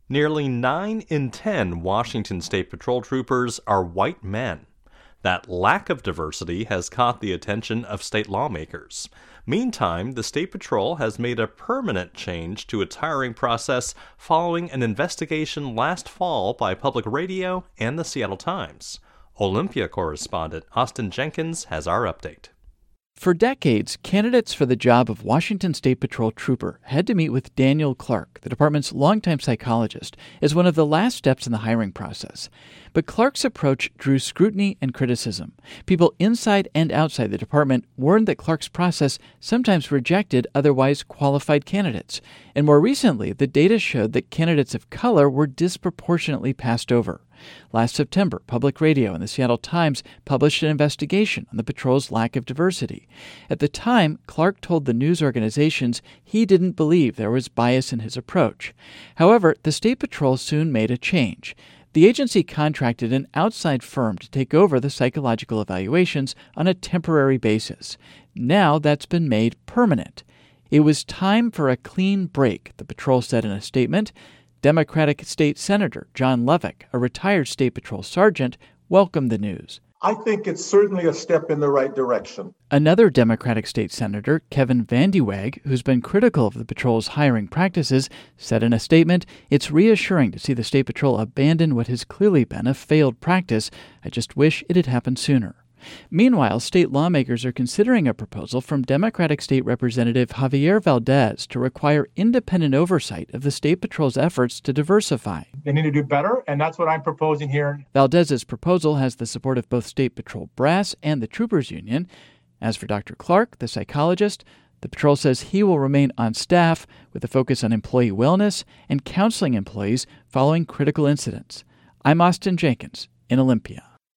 Nearly 9 in 10 Washington State Patrol troopers are white men. That lack of diversity has caught the attention of state lawmakers. Meantime, the State Patrol has made a permanent change to its hiring process following an investigation last fall by Public Radio and the Seattle Times. Olympia correspondent Austin Jenkins has our update. For decades, candidates for the job of Washington State Patrol trooper had to meet with Daniel Clark, the department's longtime psychologist, as one of the last steps in the hiring process. But Clark's approach drew scrutiny and criticism. People inside and outside the department warned that Clark's process sometimes rejected otherwise qualified candidates. And more recently, the data showed that candidates of color were disproportionately passed over. Last September, Public Radio and the Seattle Times published an investigation on the patrol's lack of diversity. At the time, Clark told the news organizations he didn't believe there was bias in his approach. However, the State Patrol soon made a change. The agency contracted an outside firm to take over the psychological evaluations on a temporary basis. Now that's been made permanent. It was time for a clean break, the patrol said in a statement. Democratic State Senator John Lovick, a retired State Patrol sergeant, welcomed the news. I think it's certainly a step in the right direction. Another Democratic State Senator, Kevin Vandiweg, who's been critical of the patrol's hiring practices, said in a statement, "It's reassuring to see the State Patrol abandon what has clearly been a failed practice. I just wish it had happened sooner." Meanwhile, state lawmakers are considering a proposal from Democratic State Representative Javier Valdez to require independent oversight of the State Patrol's efforts to diversify. They need to do better, and that's what I'm proposing here. Valdez's proposal has the support of both State Patrol brass and the Troopers Union. As for Dr. Clark, the psychologist, the patrol says he will remain on staff with a focus on employee wellness and counseling employees following critical incidents. I'm Austin Jenkins in Olympia.